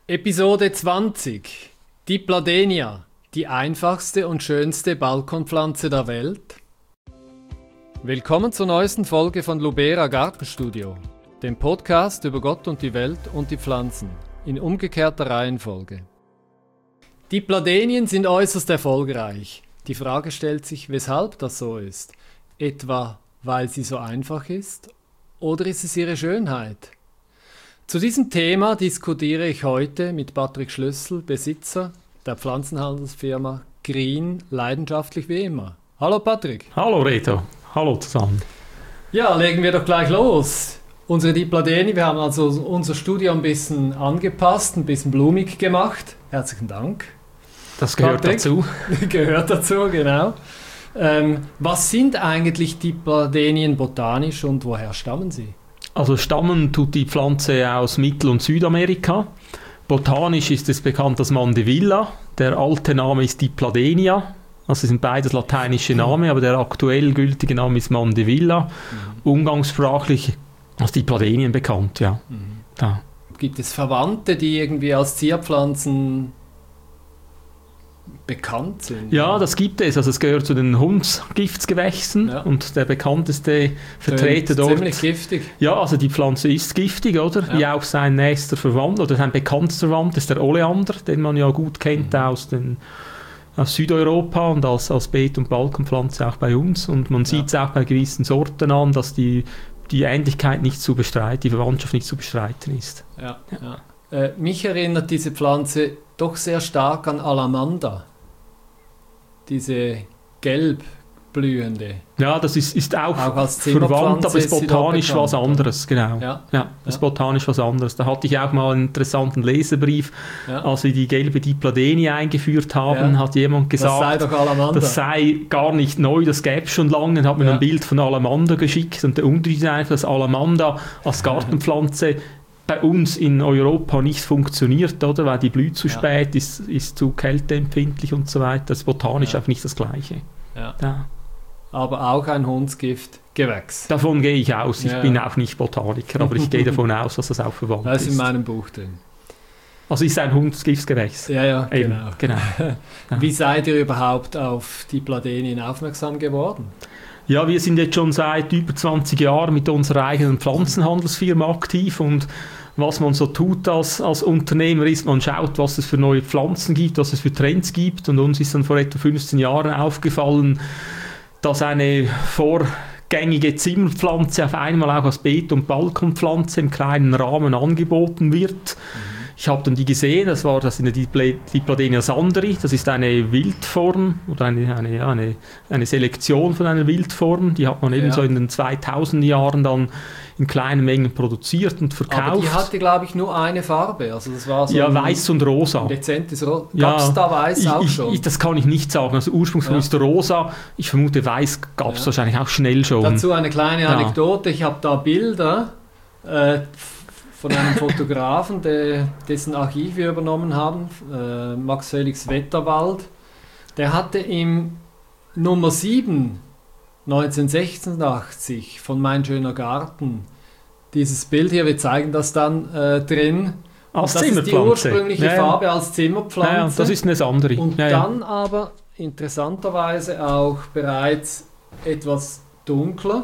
Episode 20. Dipladenia, die einfachste und schönste Balkonpflanze der Welt. Willkommen zur neuesten Folge von Lubera Gartenstudio, dem Podcast über Gott und die Welt und die Pflanzen, in umgekehrter Reihenfolge. Dipladenien sind äußerst erfolgreich. Die Frage stellt sich, weshalb das so ist. Etwa, weil sie so einfach ist? Oder ist es ihre Schönheit? Zu diesem Thema diskutiere ich heute mit Patrick Schlüssel, Besitzer der Pflanzenhandelsfirma Green, leidenschaftlich wie immer. Hallo Patrick. Hallo Reto, hallo zusammen. Ja, legen wir doch gleich los. Unsere Dipladenie, wir haben also unser Studio ein bisschen angepasst, ein bisschen blumig gemacht. Herzlichen Dank. Das gehört Patrick. dazu. Gehört dazu, genau. Was sind eigentlich Dipladenien botanisch und woher stammen sie? Also stammen tut die Pflanze aus Mittel- und Südamerika. Botanisch ist es bekannt als Mandevilla. Der alte Name ist Dipladenia. Also sind beides lateinische Namen, aber der aktuell gültige Name ist Mandevilla. Umgangssprachlich als Dipladenien bekannt, ja. Ja. Gibt es Verwandte, die irgendwie als Zierpflanzen bekannt sind? Ja, das gibt es. Also es gehört zu den Hundsgiftsgewächsen, ja. Und der bekannteste Vertreter dort... Ziemlich giftig. Ja, also die Pflanze ist giftig, oder? Ja. Wie auch sein nächster Verwandter, oder sein bekanntester Verwandter ist der Oleander, den man ja gut kennt aus Südeuropa und als Beet- und Balkonpflanze auch bei uns. Und man sieht es auch bei gewissen Sorten an, dass die Ähnlichkeit nicht zu bestreiten, die Verwandtschaft nicht zu bestreiten ist. Ja. Mich erinnert diese Pflanze doch sehr stark an Alamanda. Diese gelb blühende. Ja, das ist auch als verwandt, aber ist botanisch bekannt, was anderes, genau. Ja, das ist botanisch was anderes. Da hatte ich auch mal einen interessanten Leserbrief, als wir die gelbe Dipladenie eingeführt haben, hat jemand gesagt, das sei doch Alamanda. Das sei gar nicht neu, das gäbe es schon lange, hat mir ein Bild von Alamanda geschickt und der Unterschied ist einfach, dass Alamanda als Gartenpflanze bei uns in Europa nicht funktioniert, oder? Weil die blüht zu spät, ist zu kälteempfindlich und so weiter. Das ist botanisch einfach nicht das Gleiche. Ja. Aber auch ein Hundsgiftgewächs. Davon gehe ich aus. Ich bin auch nicht Botaniker, aber ich gehe davon aus, dass das auch verwandt ist. Das ist in meinem Buch drin. Also ist ein Hundsgiftgewächs. Ja, genau. Ja. Wie seid ihr überhaupt auf Dipladenien aufmerksam geworden? Ja, wir sind jetzt schon seit über 20 Jahren mit unserer eigenen Pflanzenhandelsfirma aktiv und was man so tut als Unternehmer ist, man schaut, was es für neue Pflanzen gibt, was es für Trends gibt und uns ist dann vor etwa 15 Jahren aufgefallen, dass eine vorgängige Zimmerpflanze auf einmal auch als Beet- und Balkonpflanze im kleinen Rahmen angeboten wird. Ich habe dann die gesehen, das sind die Dipladenia sanderi, das ist eine Wildform oder eine Selektion von einer Wildform, die hat man eben so in den 2000er Jahren dann in kleinen Mengen produziert und verkauft. Aber die hatte, glaube ich, nur eine Farbe, also das war so weiß und rosa. Ein dezentes Rosa. Gab es da weiß auch schon? Das kann ich nicht sagen, also ursprünglich ist rosa, ich vermute weiß gab es wahrscheinlich auch schnell schon. Dazu eine kleine Anekdote, ich habe da Bilder von einem Fotografen, dessen Archiv wir übernommen haben, Max Felix Wetterwald. Der hatte im Nummer 7 1986 von Mein schöner Garten dieses Bild hier, wir zeigen das dann drin. Als das ist die ursprüngliche Farbe als Zimmerpflanze. Ja, das ist eine Sanderi. Und dann aber interessanterweise auch bereits etwas dunkler.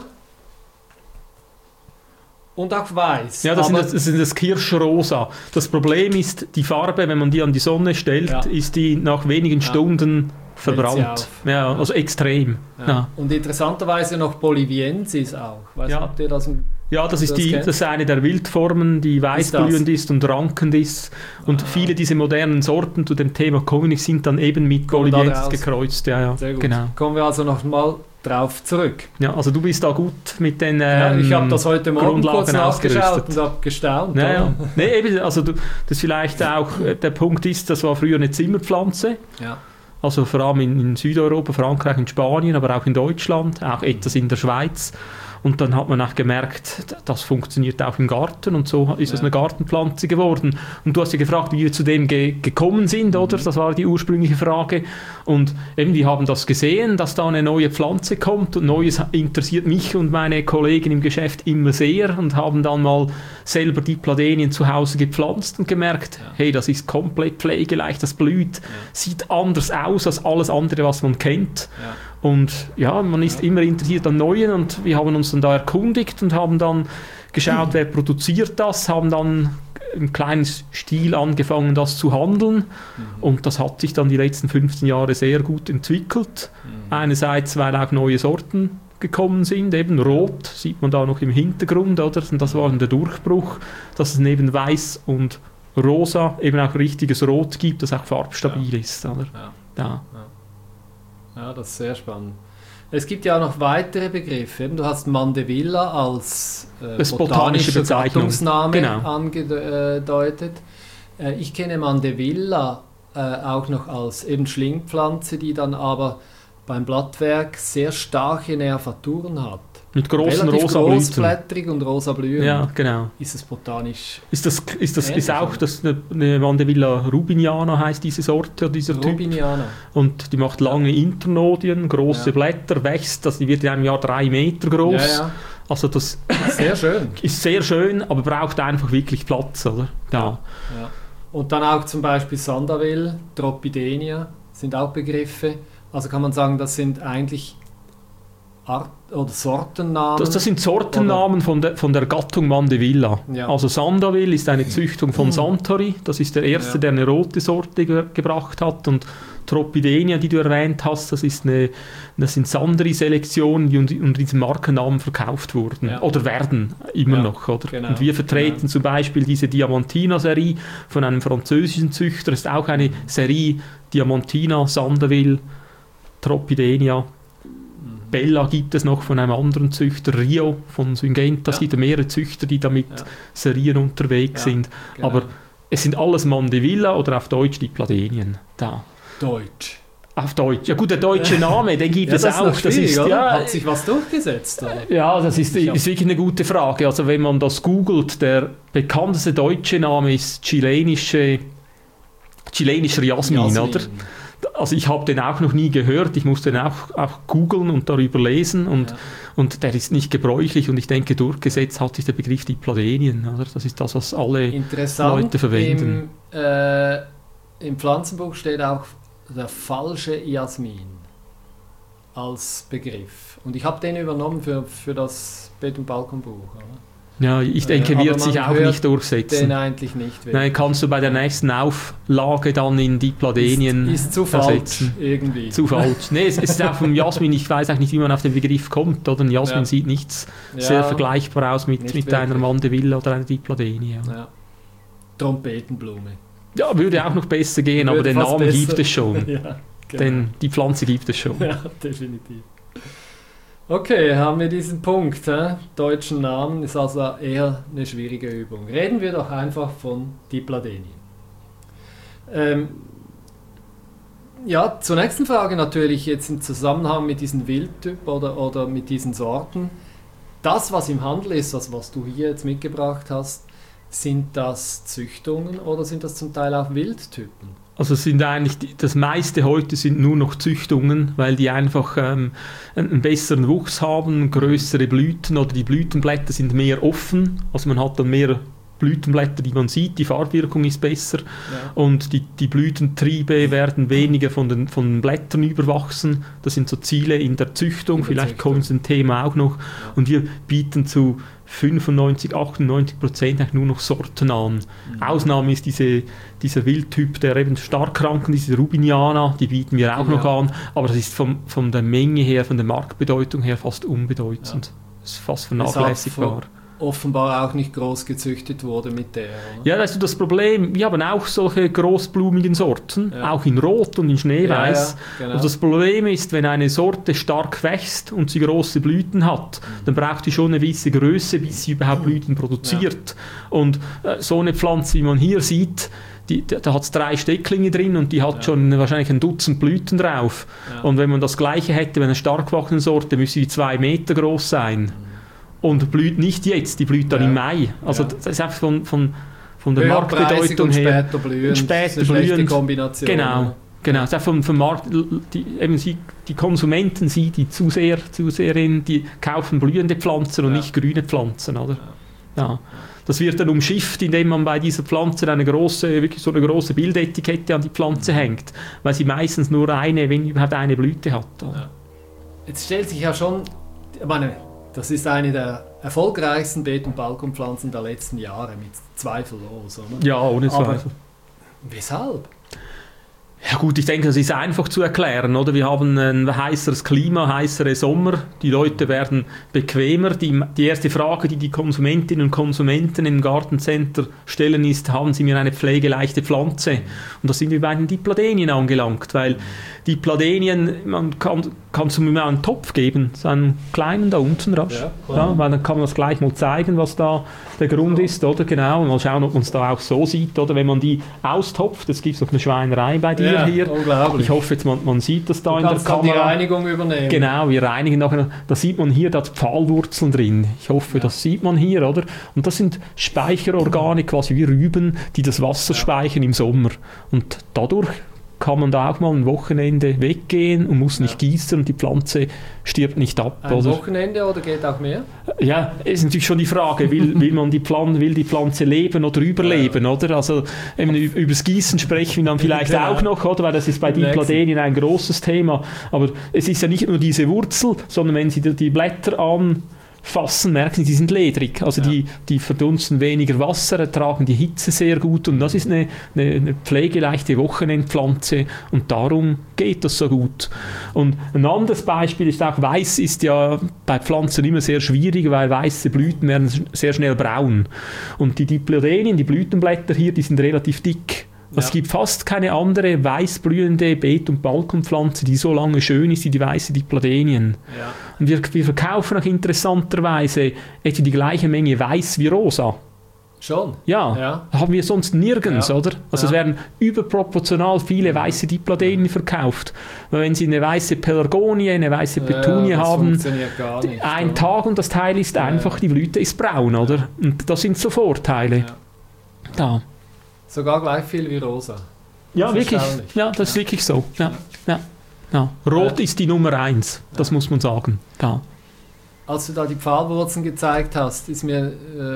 Und auch weiß. Ja, das ist das Kirschrosa. Das Problem ist, die Farbe, wenn man die an die Sonne stellt, ist die nach wenigen Stunden verbrannt. Ja, also extrem. Ja. Und interessanterweise noch Boliviensis auch. Habt ihr das? Das ist eine der Wildformen, die weißblühend ist und rankend ist. Und viele dieser modernen Sorten zu dem Thema Communix sind dann eben mit Boliviensis gekreuzt. Ja. Sehr gut. Genau. Kommen wir also noch mal drauf zurück. Ja, also du bist da gut mit den ich habe das heute Morgen kurz Grundlagen nachgeschaut und habe gestaunt. Ja. Nee, eben, also das vielleicht auch der Punkt ist, das war früher eine Zimmerpflanze. Ja. Also vor allem in Südeuropa, Frankreich und Spanien, aber auch in Deutschland, auch etwas in der Schweiz. Und dann hat man auch gemerkt, das funktioniert auch im Garten und so ist es eine Gartenpflanze geworden. Und du hast ja gefragt, wie wir zu dem gekommen sind, oder? Das war die ursprüngliche Frage. Und eben, wir haben das gesehen, dass da eine neue Pflanze kommt und Neues interessiert mich und meine Kollegen im Geschäft immer sehr und haben dann mal selber die Dipladenien zu Hause gepflanzt und gemerkt, hey, das ist komplett pflegeleicht, das blüht, sieht anders aus als alles andere, was man kennt. Ja. Und ja, man ist immer interessiert an Neuen und wir haben uns dann da erkundigt und haben dann geschaut, wer produziert das, haben dann im kleinen Stil angefangen, das zu handeln. Und das hat sich dann die letzten 15 Jahre sehr gut entwickelt. Einerseits, weil auch neue Sorten gekommen sind, eben rot, sieht man da noch im Hintergrund, oder? Und das war der Durchbruch, dass es neben weiß und rosa eben auch richtiges Rot gibt, das auch farbstabil ist, oder? Ja, das ist sehr spannend. Es gibt ja auch noch weitere Begriffe. Du hast Mandevilla als botanische Gattungsname angedeutet. Ich kenne Mandevilla auch noch als eben Schlingpflanze, die dann aber beim Blattwerk sehr starke Nervaturen hat. Mit großen relativ rosa Blüten. Großblättrig und rosa Blühen. Ja, genau. Ist es botanisch? Ist auch das eine Mandevilla rubiniana heißt diese Sorte, dieser Rubiniana. Typ. Und die macht lange Internodien, große Blätter, wächst, die wird in einem Jahr 3 Meter groß. Ja. Also das sehr schön. Ist sehr schön, aber braucht einfach wirklich Platz, oder? Ja. Und dann auch zum Beispiel Sandavel, Tropidenia sind auch Begriffe. Also kann man sagen, das sind eigentlich oder Sortennamen? Das sind Sortennamen von der Gattung Mandevilla. Ja. Also Sandavel ist eine Züchtung von Santori. Das ist der erste, der eine rote Sorte gebracht hat. Und Tropidenia, die du erwähnt hast, das sind Sandri-Selektionen, die unter diesem Markennamen verkauft wurden. Ja. Oder werden immer noch. Oder? Genau. Und wir vertreten zum Beispiel diese Diamantina-Serie von einem französischen Züchter. Das ist auch eine Serie Diamantina, Sandavel, Tropidenia. Bella gibt es noch von einem anderen Züchter, Rio von Syngenta. Es gibt mehrere Züchter, die da mit Serien unterwegs sind. Genau. Aber es sind alles Mandevilla oder auf Deutsch Dipladenien. Da. Deutsch. Auf Deutsch. Ja gut, der deutsche Name, den gibt es auch. Das ist, hat sich was durchgesetzt? Oder? Ja, das ist wirklich eine gute Frage. Also wenn man das googelt, der bekannteste deutsche Name ist chilenischer Jasmin, oder? Also ich habe den auch noch nie gehört, ich musste den auch googeln und darüber lesen und der ist nicht gebräuchlich und ich denke, durchgesetzt hat sich der Begriff Dipladenien. Oder? Das ist das, was alle Leute verwenden. Im Pflanzenbuch steht auch der falsche Jasmin als Begriff. Und ich habe den übernommen für das Bett- und Balkonbuch. Oder? Ja, ich denke, wird sich auch nicht durchsetzen. Den eigentlich nicht. Nein, kannst du bei der nächsten Auflage dann in Dipladenien ist zu falsch irgendwie. Zu falsch. Nee, es ist auch vom Jasmin, ich weiß auch nicht, wie man auf den Begriff kommt. Oder? Ein Jasmin sieht nichts sehr vergleichbar aus mit einer Mandevilla oder einer Dipladenie. Ja. Trompetenblume. Ja, würde auch noch besser gehen, aber den Namen gibt es schon. Ja, genau. Denn die Pflanze gibt es schon. Ja, definitiv. Okay, haben wir diesen Punkt. Deutschen Namen ist also eher eine schwierige Übung. Reden wir doch einfach von Dipladenien. Zur nächsten Frage natürlich jetzt im Zusammenhang mit diesem Wildtyp oder mit diesen Sorten. Das, was im Handel ist, also was du hier jetzt mitgebracht hast, sind das Züchtungen oder sind das zum Teil auch Wildtypen? Also sind eigentlich das meiste heute sind nur noch Züchtungen, weil die einfach einen besseren Wuchs haben, größere Blüten oder die Blütenblätter sind mehr offen, also man hat dann mehr Blütenblätter, die man sieht, die Farbwirkung ist besser und die Blütentriebe werden weniger von den Blättern überwachsen. Das sind so Ziele in der Züchtung, vielleicht kommen Sie ein Thema auch noch. Und wir bieten zu 95-98% eigentlich nur noch Sorten an. Ausnahme ist dieser Wildtyp, der eben Starkkranken, diese Rubiniana, die bieten wir auch noch an, aber das ist von der Menge her, von der Marktbedeutung her fast unbedeutend. Das ist fast vernachlässigbar. Offenbar auch nicht groß gezüchtet wurde mit der. Oder? Ja, das ist das Problem. Wir haben auch solche großblumigen Sorten, auch in Rot und in Schneeweiß. Ja, genau. Und das Problem ist, wenn eine Sorte stark wächst und sie große Blüten hat, dann braucht sie schon eine gewisse Größe, bis sie überhaupt Blüten produziert. Ja. Und so eine Pflanze, wie man hier sieht, da hat es 3 Stecklinge drin und die hat schon wahrscheinlich ein Dutzend Blüten drauf. Ja. Und wenn man das Gleiche hätte, wenn eine stark wachsende Sorte, müsste die 2 Meter groß sein. und blüht nicht jetzt, die blüht dann im Mai. Also das ist einfach von der Marktbedeutung her. Später blühend. Kombination. Genau. Das ist auch vom Markt, die Konsumenten, die Zuseherinnen, die kaufen blühende Pflanzen und nicht grüne Pflanzen, oder? Ja. Das wird dann umschifft, indem man bei dieser Pflanze wirklich so eine große Bildetikette an die Pflanze hängt, weil sie meistens nur wenn überhaupt eine Blüte hat. Ja. Jetzt stellt sich ja schon, ich meine, das ist eine der erfolgreichsten Beet- und Balkonpflanzen der letzten Jahre, mit zweifellos, oder? Ja, ohne Zweifel. Aber weshalb? Ja gut, ich denke, das ist einfach zu erklären, oder? Wir haben ein heißeres Klima, heißere Sommer, die Leute werden bequemer. Die erste Frage, die Konsumentinnen und Konsumenten im Gartencenter stellen, ist, haben Sie mir eine pflegeleichte Pflanze? Und da sind wir bei den Dipladenien angelangt, weil Dipladenien, man kannst du mir mal einen Topf geben, so einen kleinen da unten rasch. Ja, weil dann kann man das gleich mal zeigen, was da der Grund ist, oder? Genau, und mal schauen, ob man es da auch so sieht, oder? Wenn man die austopft, es gibt noch eine Schweinerei bei dir hier. Unglaublich. Ich hoffe jetzt, man sieht das da in der Kamera. Die Reinigung übernehmen. Genau, wir reinigen nachher. Da sieht man hier, da hat Pfahlwurzeln drin. Ich hoffe, das sieht man hier, oder? Und das sind Speicherorgane, quasi wie Rüben, die das Wasser speichern im Sommer. Und dadurch kann man da auch mal ein Wochenende weggehen und muss nicht gießen und die Pflanze stirbt nicht ab. Ein Wochenende oder geht auch mehr? Ja, ist natürlich schon die Frage, will die Pflanze leben oder überleben, oder? Also über das Gießen sprechen wir dann vielleicht auch noch, oder? Weil das ist bei Dipladenien ein großes Thema. Aber es ist ja nicht nur diese Wurzel, sondern wenn Sie die Blätter anfassen, merken Sie, die sind ledrig. Also die verdunsten weniger Wasser, ertragen die Hitze sehr gut und das ist eine pflegeleichte Wochenendpflanze und darum geht das so gut. Und ein anderes Beispiel ist auch, Weiß ist ja bei Pflanzen immer sehr schwierig, weil weiße Blüten werden sehr schnell braun. Und die Dipladenien, die Blütenblätter hier, die sind relativ dick. Es gibt fast keine andere weißblühende Beet- und Balkonpflanze, die so lange schön ist wie die weiße Dipladenien. Ja. Und wir verkaufen auch interessanterweise etwa die gleiche Menge weiß wie rosa. Schon? Ja. Haben wir sonst nirgends, oder? Also es werden überproportional viele weiße Dipladenien verkauft. Weil wenn Sie eine weiße Pelargonie, eine weiße Petunie haben, ein Tag und das Teil ist einfach, die Blüte ist braun, oder? Und das sind so Vorteile. Ja. Da. Sogar gleich viel wie rosa. Ja, wirklich. Ja, das ist wirklich so. Ja. Rot ist die Nummer 1, das muss man sagen. Ja. Als du da die Pfahlwurzeln gezeigt hast, ist mir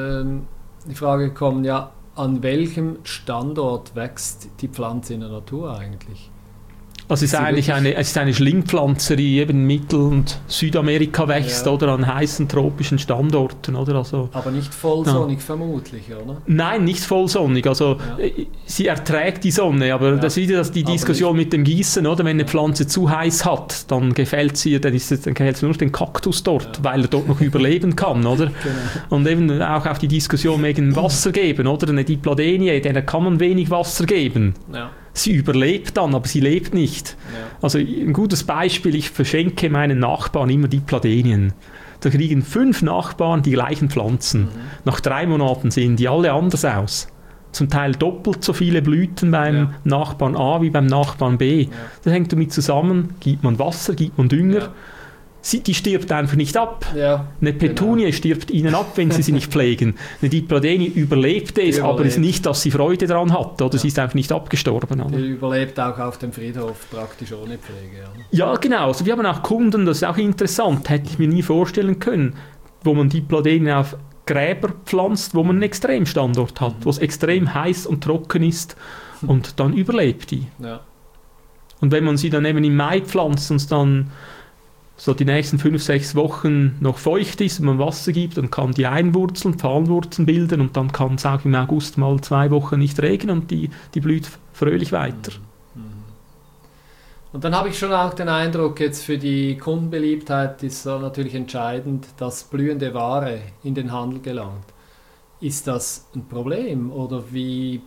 die Frage gekommen, an welchem Standort wächst die Pflanze in der Natur eigentlich? Also es ist eigentlich eine Schlingpflanze, die eben Mittel- und Südamerika wächst, oder an heißen tropischen Standorten, oder? Also, aber nicht vollsonnig vermutlich, oder? Nein, nicht vollsonnig. Also sie erträgt die Sonne, aber das ist wieder die Diskussion mit dem Gießen, oder? Wenn eine Pflanze zu heiß hat, dann gefällt sie nur den Kaktus dort, weil er dort noch überleben kann, oder? Genau. Und eben auch auf die Diskussion wegen Wasser geben, oder? Eine Dipladenie, der kann man wenig Wasser geben. Ja. Sie überlebt dann, aber sie lebt nicht. Ja. Also ein gutes Beispiel, ich verschenke meinen Nachbarn immer Dipladenien. Da kriegen 5 Nachbarn die gleichen Pflanzen. Nach 3 Monaten sehen die alle anders aus. Zum Teil doppelt so viele Blüten beim Nachbarn A wie beim Nachbarn B. Ja. Das hängt damit zusammen, gibt man Wasser, gibt man Dünger. Die stirbt einfach nicht ab. Ja, eine Petunie stirbt ihnen ab, wenn sie nicht pflegen. Eine Dipladenie überlebt es, aber es ist nicht, dass sie Freude daran hat. Oder sie ist einfach nicht abgestorben. Oder? Die überlebt auch auf dem Friedhof praktisch ohne Pflege. Oder? Ja, genau. Also wir haben auch Kunden, das ist auch interessant, hätte ich mir nie vorstellen können, wo man Dipladenien auf Gräber pflanzt, wo man einen Extremstandort hat, wo es extrem heiß und trocken ist und dann überlebt die. Ja. Und wenn man sie dann eben im Mai pflanzt und es dann so die nächsten 5-6 Wochen noch feucht ist und man Wasser gibt, dann kann die Einwurzeln, Pfahlwurzeln bilden und dann kann es auch im August mal 2 Wochen nicht regnen und die blüht fröhlich weiter. Und dann habe ich schon auch den Eindruck, jetzt für die Kundenbeliebtheit ist so natürlich entscheidend, dass blühende Ware in den Handel gelangt. Ist das ein Problem oder wie?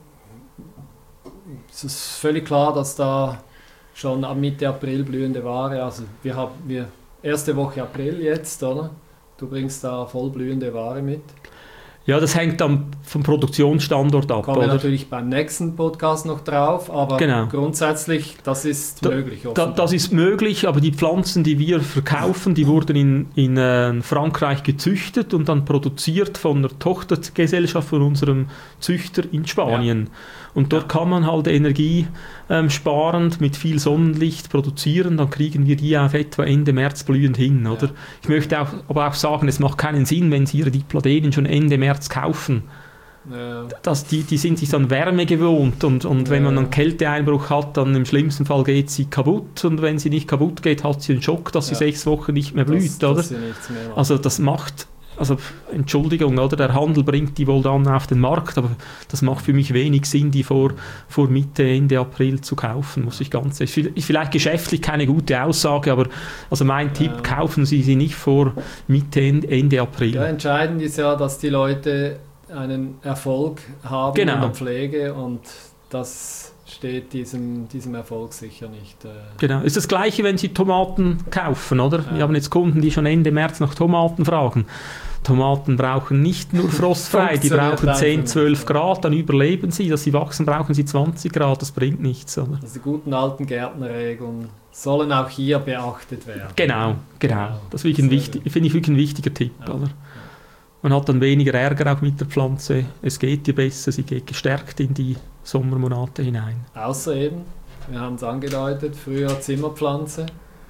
Es ist völlig klar, dass da schon ab Mitte April blühende Ware, also wir erste Woche April jetzt, oder? Du bringst da voll blühende Ware mit. Ja, das hängt dann vom Produktionsstandort ab. Kommen wir oder? natürlich beim nächsten Podcast noch drauf, aber Genau. grundsätzlich, das ist möglich. Das ist möglich, aber die Pflanzen, die wir verkaufen, die wurden in Frankreich gezüchtet und dann produziert von einer Tochtergesellschaft von unserem Züchter in Spanien. Ja. Und dort kann man halt energiesparend mit viel Sonnenlicht produzieren, dann kriegen wir die auf etwa Ende März blühend hin. Oder? Ja. Ich möchte aber auch sagen, es macht keinen Sinn, wenn Sie Ihre Diplodenien schon Ende März kaufen. Ja. Die sind sich dann Wärme gewohnt und wenn man einen Kälteeinbruch hat, dann im schlimmsten Fall geht sie kaputt und wenn sie nicht kaputt geht, hat sie einen Schock, dass sie 6 Wochen nicht mehr blüht. Oder? Also das macht... Also, Entschuldigung, oder? Der Handel bringt die wohl dann auf den Markt, aber das macht für mich wenig Sinn, die vor Mitte, Ende April zu kaufen, muss ich ganz ehrlich. Ist vielleicht geschäftlich keine gute Aussage, aber also mein Tipp, kaufen Sie sie nicht vor Mitte, Ende April. Ja, entscheidend ist ja, dass die Leute einen Erfolg haben in der Pflege und das steht diesem Erfolg sicher nicht. Genau, ist das Gleiche, wenn Sie Tomaten kaufen, oder? Wir haben jetzt Kunden, die schon Ende März nach Tomaten fragen. Tomaten brauchen nicht nur frostfrei, die brauchen 10, 12 Grad, dann überleben sie. Dass sie wachsen, brauchen sie 20 Grad, das bringt nichts. Oder? Also die guten alten Gärtnerregeln sollen auch hier beachtet werden. Genau. Das finde ich wirklich ein wichtiger Tipp. Ja. Oder? Man hat dann weniger Ärger auch mit der Pflanze, es geht ihr besser, sie geht gestärkt in die Sommermonate hinein. Außer eben, wir haben es angedeutet, früher Zimmerpflanze.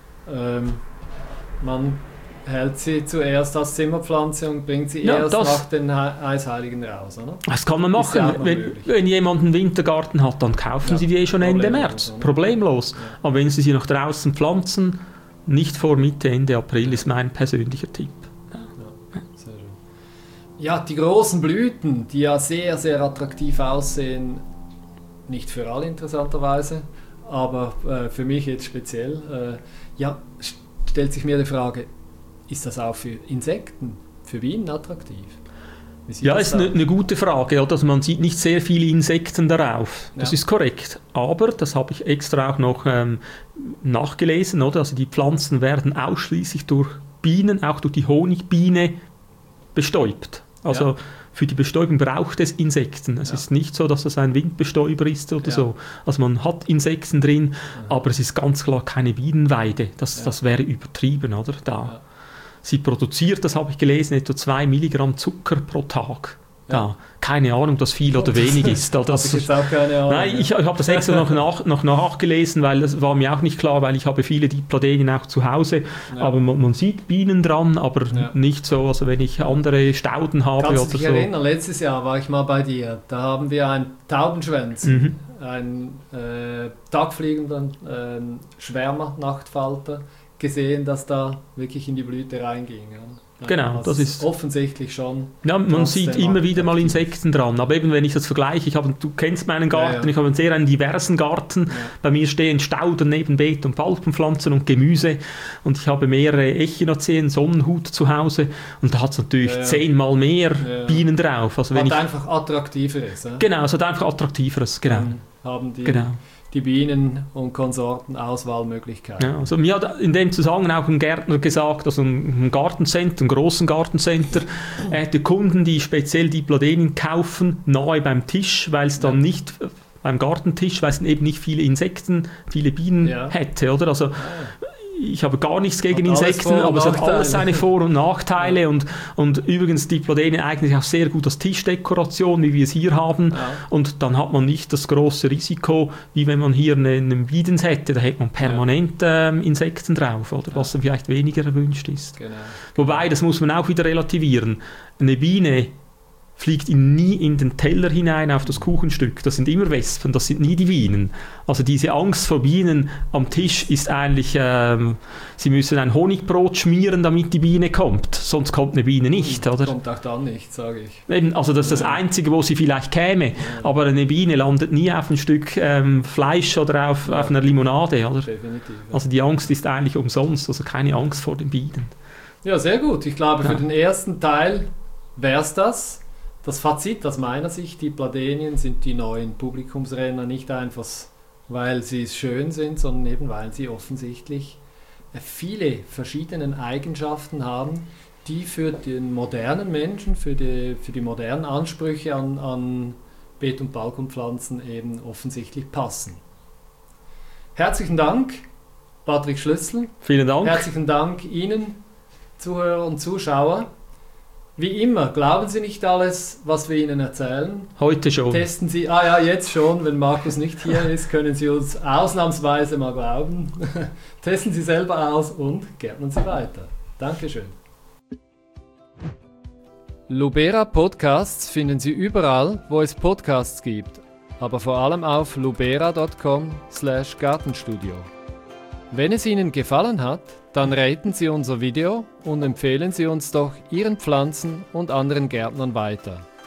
Man hält sie zuerst als Zimmerpflanze und bringt sie erst nach den Eisheiligen raus, oder? Das kann man machen. Wenn jemand einen Wintergarten hat, dann kaufen Sie die schon Ende März. Problemlos. Ja. Aber wenn Sie noch draußen pflanzen, nicht vor Mitte, Ende April ist mein persönlicher Tipp. Sehr schön. Ja, die großen Blüten, die ja sehr, sehr attraktiv aussehen, nicht für alle interessanterweise, aber für mich jetzt speziell, stellt sich mir die Frage, ist das auch für Insekten, für Bienen attraktiv? Ja, ist eine gute Frage. Oder? Also man sieht nicht sehr viele Insekten darauf. Das ist korrekt. Aber, das habe ich extra auch noch nachgelesen, oder? Also die Pflanzen werden ausschließlich durch Bienen, auch durch die Honigbiene bestäubt. Also für die Bestäubung braucht es Insekten. Es ist nicht so, dass das ein Windbestäuber ist oder so. Also man hat Insekten drin, aber es ist ganz klar keine Bienenweide. Das wäre übertrieben, oder? Sie produziert, das habe ich gelesen, etwa 2 Milligramm Zucker pro Tag. Ja. Keine Ahnung, dass viel oder wenig ist. Das habe ich jetzt auch keine Ahnung. Nein, ich habe das extra noch nachgelesen, weil das war mir auch nicht klar, weil ich habe viele Diplodenien auch zu Hause. Ja. Aber man sieht Bienen dran, aber nicht so, also wenn ich andere Stauden habe Kannst oder so. du dich erinnern, letztes Jahr war ich mal bei dir, da haben wir einen Taubenschwänz, einen tagfliegenden Schwärmer, Nachtfalter, gesehen, dass da wirklich in die Blüte reinging. Ja. Genau, das ist offensichtlich schon. Ja, man sieht immer wieder mal Insekten dran, aber eben wenn ich das vergleiche, du kennst meinen Garten, ich habe einen sehr diversen Garten, bei mir stehen Stauden neben Beet- und Palmenpflanzen und Gemüse und ich habe mehrere Echinaceen, Sonnenhut zu Hause und da hat es natürlich 10-mal mehr Bienen drauf. Also wenn einfach attraktiveres. Genau, es hat einfach attraktiveres, genau. Haben die Bienen und Konsorten Auswahlmöglichkeiten. Ja, also mir hat in dem Zusammenhang auch ein Gärtner gesagt, also ein Gartencenter, einen grossen Gartencenter, er hätte Kunden, die speziell Diplodenien kaufen, nahe beim Tisch, weil es dann nicht beim Gartentisch, weil es eben nicht viele Insekten, viele Bienen hätte, oder? Also ich habe gar nichts gegen Insekten, aber es hat alles seine Vor- und Nachteile und übrigens Diplodenien eigentlich auch sehr gut als Tischdekoration, wie wir es hier haben und dann hat man nicht das große Risiko, wie wenn man hier einen Bidens hätte, da hätte man permanent Insekten drauf, oder was dann vielleicht weniger erwünscht ist. Genau. Wobei, das muss man auch wieder relativieren, eine Biene fliegt nie in den Teller hinein auf das Kuchenstück. Das sind immer Wespen, das sind nie die Bienen. Also diese Angst vor Bienen am Tisch ist eigentlich, sie müssen ein Honigbrot schmieren, damit die Biene kommt. Sonst kommt eine Biene nicht, oder? Kommt auch dann nicht, sage ich. Eben, also das ist das Einzige, wo sie vielleicht käme. Aber eine Biene landet nie auf ein Stück Fleisch oder auf einer Limonade, oder? Definitiv. Ja. Also die Angst ist eigentlich umsonst, also keine Angst vor den Bienen. Ja, sehr gut. Ich glaube, für den ersten Teil wäre es das. Das Fazit aus meiner Sicht, die Diplodenien sind die neuen Publikumsrenner, nicht einfach, weil sie schön sind, sondern eben, weil sie offensichtlich viele verschiedene Eigenschaften haben, die für den modernen Menschen, für die modernen Ansprüche an Beet- und Balkonpflanzen eben offensichtlich passen. Herzlichen Dank, Patrick Schlüssel. Vielen Dank. Herzlichen Dank Ihnen, Zuhörer und Zuschauer. Wie immer, glauben Sie nicht alles, was wir Ihnen erzählen. Heute schon. Testen Sie, jetzt schon, wenn Markus nicht hier ist, können Sie uns ausnahmsweise mal glauben. Testen Sie selber aus und gärtnern Sie weiter. Dankeschön. Lubera Podcasts finden Sie überall, wo es Podcasts gibt, aber vor allem auf lubera.com/Gartenstudio. Wenn es Ihnen gefallen hat, dann raten Sie unser Video und empfehlen Sie uns doch Ihren Pflanzen und anderen Gärtnern weiter.